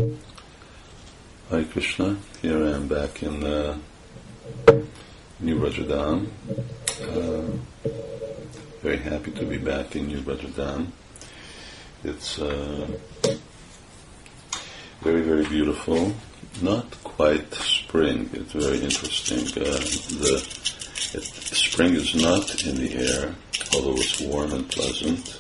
Hare Krishna. Here I am back in New Rajadam. Very happy to be back in New Rajadam. It's very, very beautiful. Not quite spring. It's very interesting. Spring is not in the air, although it's warm and pleasant.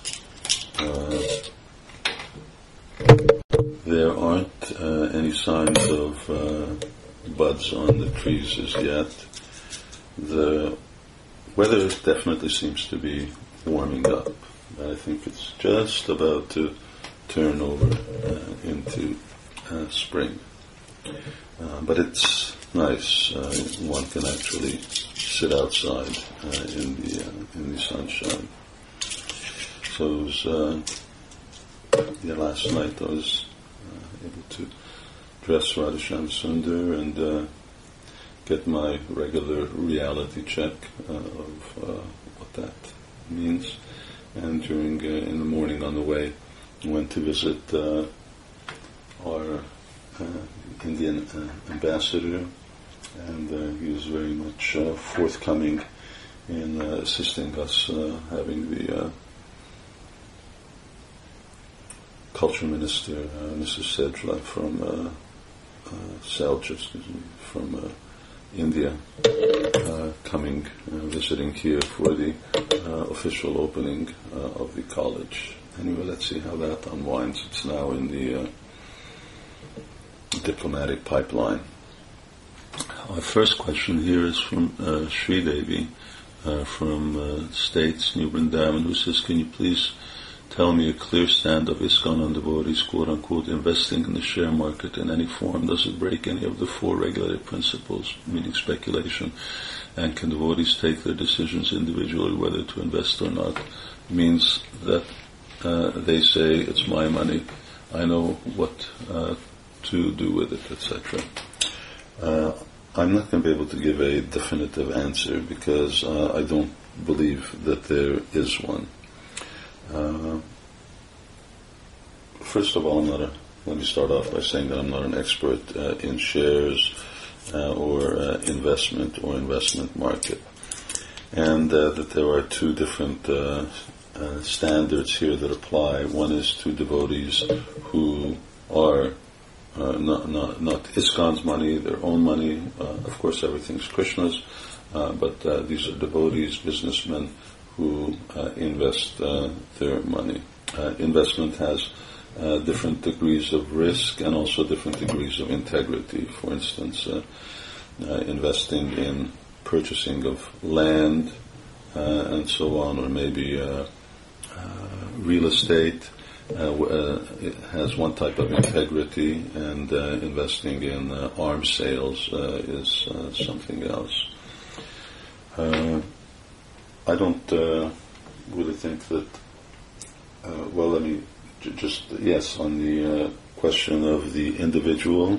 There aren't any signs of buds on the trees as yet. The weather definitely seems to be warming up. I think it's just about to turn over into spring. But it's nice. One can actually sit outside in the sunshine. So it was, last night I was able to dress Radhesham Sundar and get my regular reality check of what that means. And during in the morning on the way, I went to visit our Indian ambassador, and he was very much forthcoming in assisting us having the culture minister, Mrs. Sedla from from India, coming, visiting here for the official opening of the college. Anyway, let's see how that unwinds. It's now in the diplomatic pipeline. Our first question here is from Sri Devi from States, New Vrindavan, who says, can you please tell me a clear stand of ISKCON on devotees, quote-unquote, investing in the share market in any form? Does it break any of the four regulated principles, meaning speculation? And can devotees take their decisions individually whether to invest or not? Means that they say, it's my money, I know what to do with it, etc. I'm not going to be able to give a definitive answer because I don't believe that there is one. First of all, let me start off by saying that I'm not an expert in shares or investment or investment market, and that there are two different standards here that apply. One is to devotees who are not ISKCON's money, their own money. Of course, everything's Krishna's, but these are devotees, businessmen who invest their money. Investment has different degrees of risk and also different degrees of integrity. For instance, investing in purchasing of land and so on, or maybe real estate, it has one type of integrity, and investing in arms sales is something else. I don't really think that, let me yes, on the question of the individual,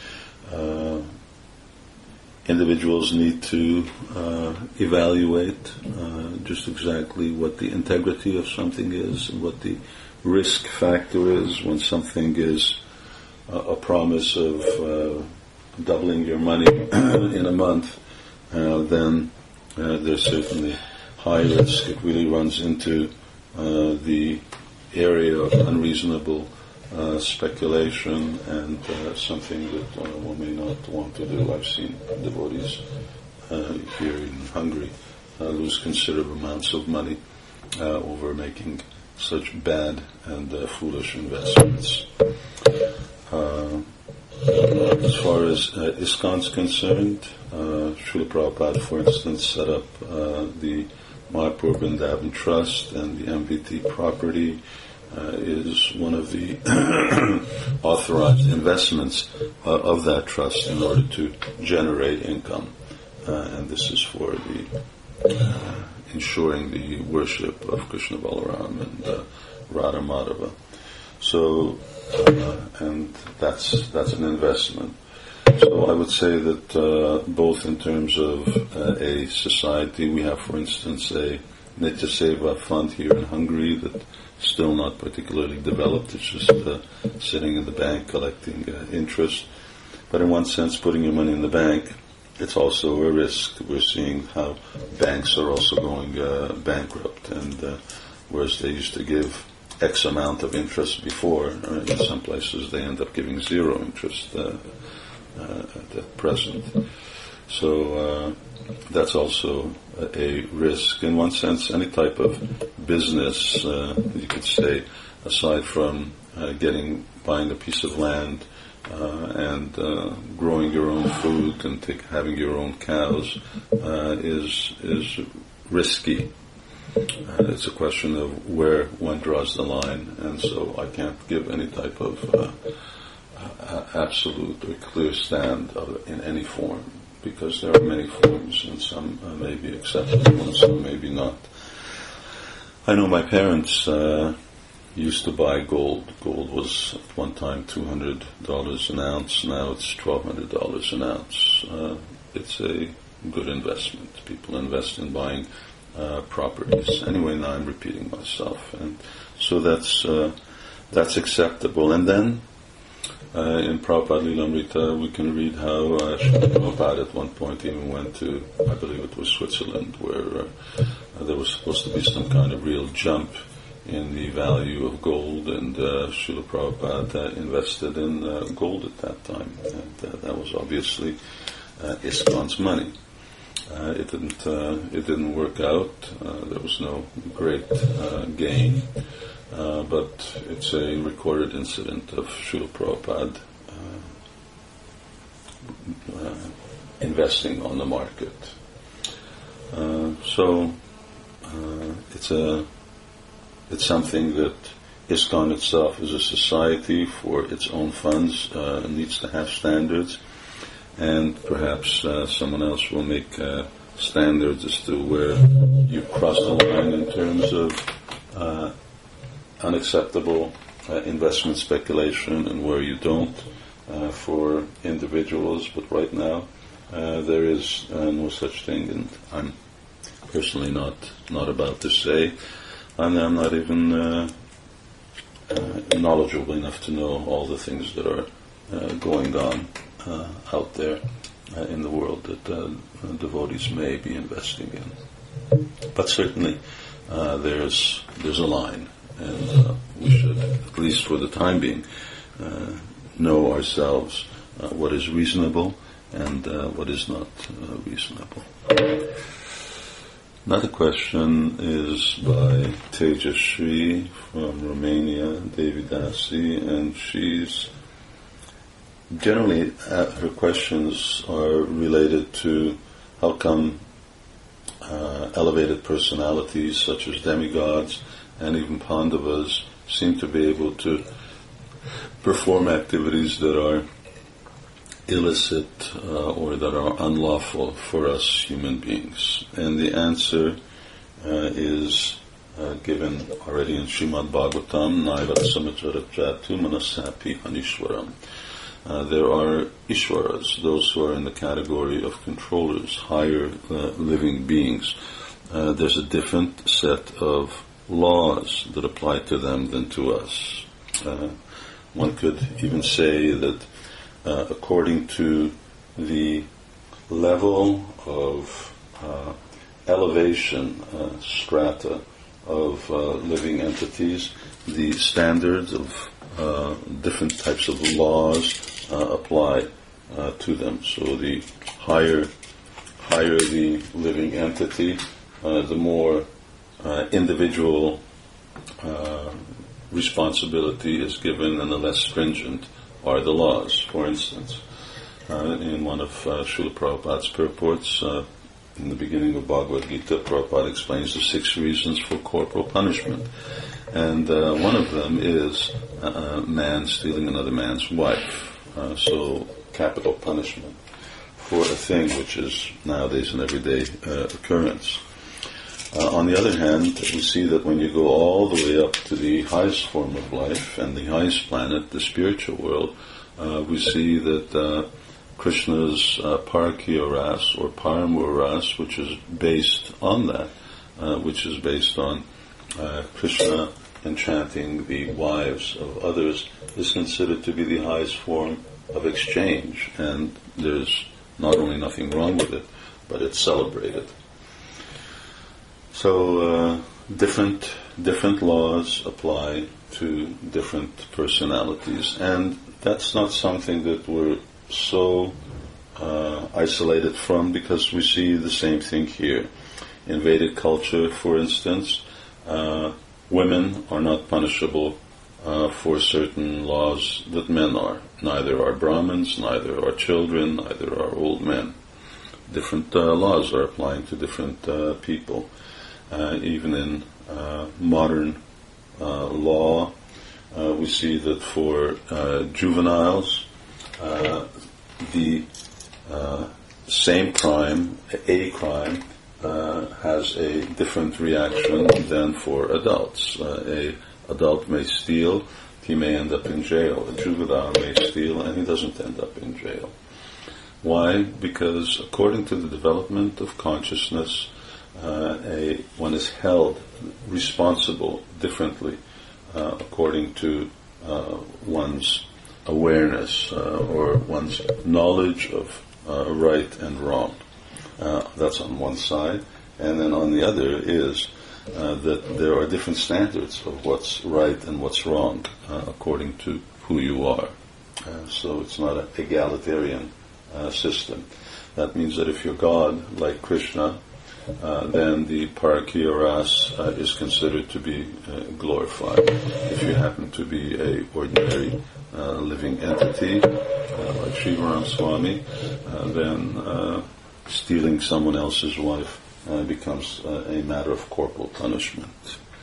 individuals need to evaluate just exactly what the integrity of something is and what the risk factor is. When something is a promise of doubling your money in a month, then there's certainly high risk. It really runs into the area of unreasonable speculation and something that one may not want to do. I've seen devotees here in Hungary lose considerable amounts of money over making such bad and foolish investments. As far as ISKCON's concerned, Srila Prabhupada, for instance, set up the Mayapur Vrindavan Trust, and the MVT property is one of the authorized investments of that trust in order to generate income. And this is for the ensuring the worship of Krishna Balaram and Radha Madhava. So, and that's an investment. So I would say that both in terms of a society, we have, for instance, a Nitya Seva fund here in Hungary that still not particularly developed. It's just sitting in the bank collecting interest. But in one sense, putting your money in the bank, it's also a risk. We're seeing how banks are also going bankrupt, and whereas they used to give X amount of interest before, in some places they end up giving zero interest at present. So that's also a risk. In one sense, any type of business, you could say, aside from buying a piece of land and growing your own food and having your own cows, is risky. It's a question of where one draws the line, and so I can't give any type of absolute or clear stand in any form, because there are many forms, and some may be acceptable and some maybe not. I know my parents used to buy gold. Gold was at one time $200 an ounce. Now it's $1,200 an ounce. It's a good investment. People invest in buying properties. Anyway, now I'm repeating myself, and so that's acceptable. And then in Prabhupada Lilamrita, we can read how Prabhupada at one point even went to, I believe it was Switzerland, where there was supposed to be some kind of real jump in the value of gold, and Srila Prabhupada invested in gold at that time, and that was obviously ISKCON's money. It didn't work out. There was no great gain. But it's a recorded incident of Srila Prabhupada investing on the market. So it's something that ISKCON itself, as a society for its own funds, needs to have standards, and perhaps someone else will make standards as to where you cross the line in terms of unacceptable investment speculation and where you don't for individuals. But right now there is no such thing, and I'm personally not about to say, and I'm not even knowledgeable enough to know all the things that are going on out there in the world that devotees may be investing in. But certainly there's a line, and we should, at least for the time being, know ourselves what is reasonable and what is not reasonable. Another question is by Tejashree from Romania, Devidasi, and she's generally her questions are related to how come elevated personalities such as demigods and even Pandavas seem to be able to perform activities that are illicit or that are unlawful for us human beings. And the answer is given already in Srimad Bhagavatam, Naivat Samacharatjatu Manasapi Anishwaram. There are Ishwaras, those who are in the category of controllers, higher living beings. There's a different set of laws that apply to them than to us. One could even say that according to the level of elevation, strata of living entities, the standards of different types of laws apply to them. So the higher the living entity, the more individual responsibility is given, and the less stringent are the laws. For instance, in one of Srila Prabhupada's purports, in the beginning of Bhagavad Gita, Prabhupada explains the 6 reasons for corporal punishment. And one of them is a man stealing another man's wife. So capital punishment for a thing which is nowadays an everyday occurrence. On the other hand, we see that when you go all the way up to the highest form of life and the highest planet, the spiritual world, we see that Krishna's Parakya Ras or Paramur Ras, which is based on that, which is based on Krishna enchanting the wives of others is considered to be the highest form of exchange, and there's not only nothing wrong with it, but it's celebrated. So different laws apply to different personalities, and that's not something that we're so isolated from, because we see the same thing here. In Vedic culture, for instance, women are not punishable for certain laws that men are. Neither are Brahmins, neither are children, neither are old men. Different laws are applying to different people. Even in modern law, we see that for juveniles, the same crime, a crime, has a different reaction than for adults. A adult may steal, he may end up in jail. A juvenile may steal and he doesn't end up in jail. Why? Because according to the development of consciousness, one is held responsible differently according to one's awareness or one's knowledge of right and wrong. That's on one side. And then on the other is that there are different standards of what's right and what's wrong according to who you are. So it's not an egalitarian system. That means that if you're God, like Krishna, then the Parakiya Ras is considered to be glorified. If you happen to be a ordinary living entity, like Shivaram Swami, then stealing someone else's wife becomes a matter of corporal punishment.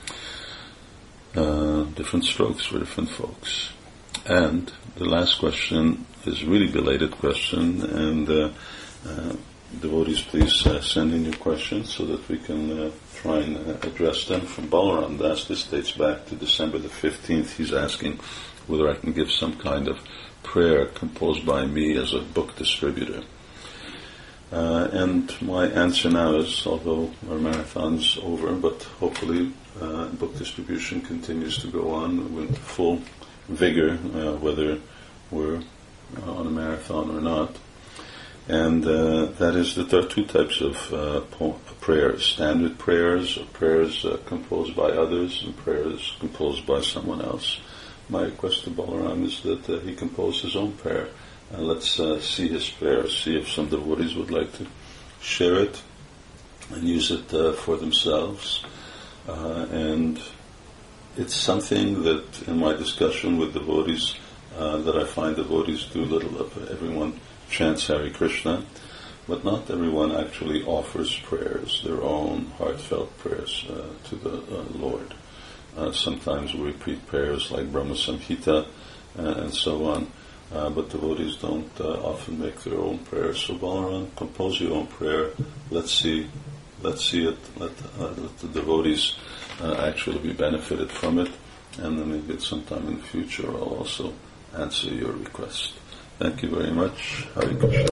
Different strokes for different folks. And the last question is a really belated question, and devotees, please send in your questions so that we can try and address them. From Balaram Das, this dates back to December the 15th. He's asking whether I can give some kind of prayer composed by me as a book distributor. And my answer now is, although our marathon's over, but hopefully book distribution continues to go on with full vigor, whether we're on a marathon or not. And that is that there are two types of prayers: standard prayers, or prayers composed by others, and prayers composed by someone else. My request to Balaram is that he compose his own prayer. Let's see his prayer, see if some devotees would like to share it and use it for themselves. And it's something that in my discussion with devotees, that I find devotees do little of. Everyone chants Hare Krishna, but not everyone actually offers prayers, their own heartfelt prayers to the Lord. Sometimes we repeat prayers like Brahma Samhita and so on, but devotees don't often make their own prayers. So Balaram, compose your own prayer. Let's see it. Let the devotees actually be benefited from it, and then maybe at some time in the future I'll also answer your request. Thank you very much. Hare Krishna.